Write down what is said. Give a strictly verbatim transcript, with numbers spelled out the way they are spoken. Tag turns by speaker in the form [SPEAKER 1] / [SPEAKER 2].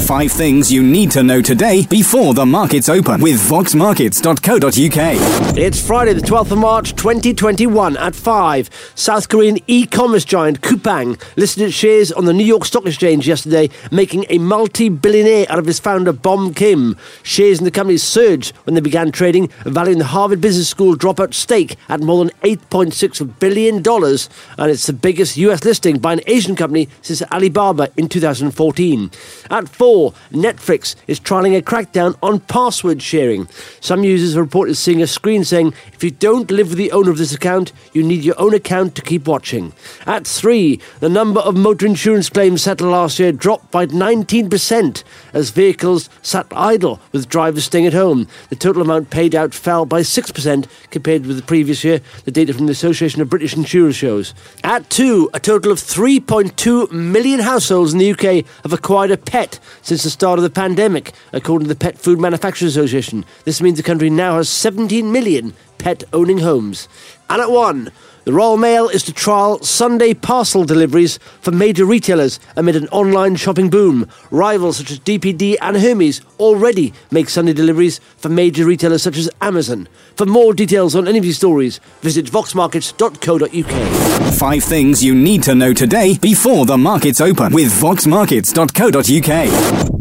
[SPEAKER 1] Five things you need to know today before the markets open with vox markets dot co dot uk.
[SPEAKER 2] It's Friday the twelfth of March twenty twenty-one at five. South Korean e-commerce giant Coupang listed its shares on the New York Stock Exchange yesterday, making a multi-billionaire out of its founder Bom Kim. Shares in the company surged when they began trading, valuing the Harvard Business School dropout stake at more than eight point six billion dollars, and it's the biggest U S listing by an Asian company since Alibaba in two thousand fourteen. At four, Netflix is trialling a crackdown on password sharing. Some users have reported seeing a screen saying, if you don't live with the owner of this account, you need your own account to keep watching. At three, the number of motor insurance claims settled last year dropped by nineteen percent as vehicles sat idle with drivers staying at home. The total amount paid out fell by six percent compared with the previous year, the data from the Association of British Insurers shows. At two, a total of three point two million households in the U K have acquired a pet since the start of the pandemic, according to the Pet Food Manufacturers Association. This means the country now has seventeen million pet-owning homes. And at one, the Royal Mail is to trial Sunday parcel deliveries for major retailers amid an online shopping boom. Rivals such as D P D and Hermes already make Sunday deliveries for major retailers such as Amazon. For more details on any of these stories, visit vox markets dot co dot uk.
[SPEAKER 1] Five things you need to know today before the markets open with vox markets dot co dot uk.